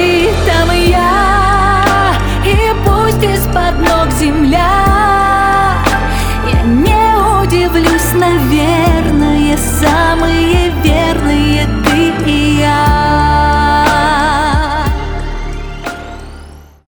ты, там и я, и пусть из-под ног земля. Я не удивлюсь, наверное, сам.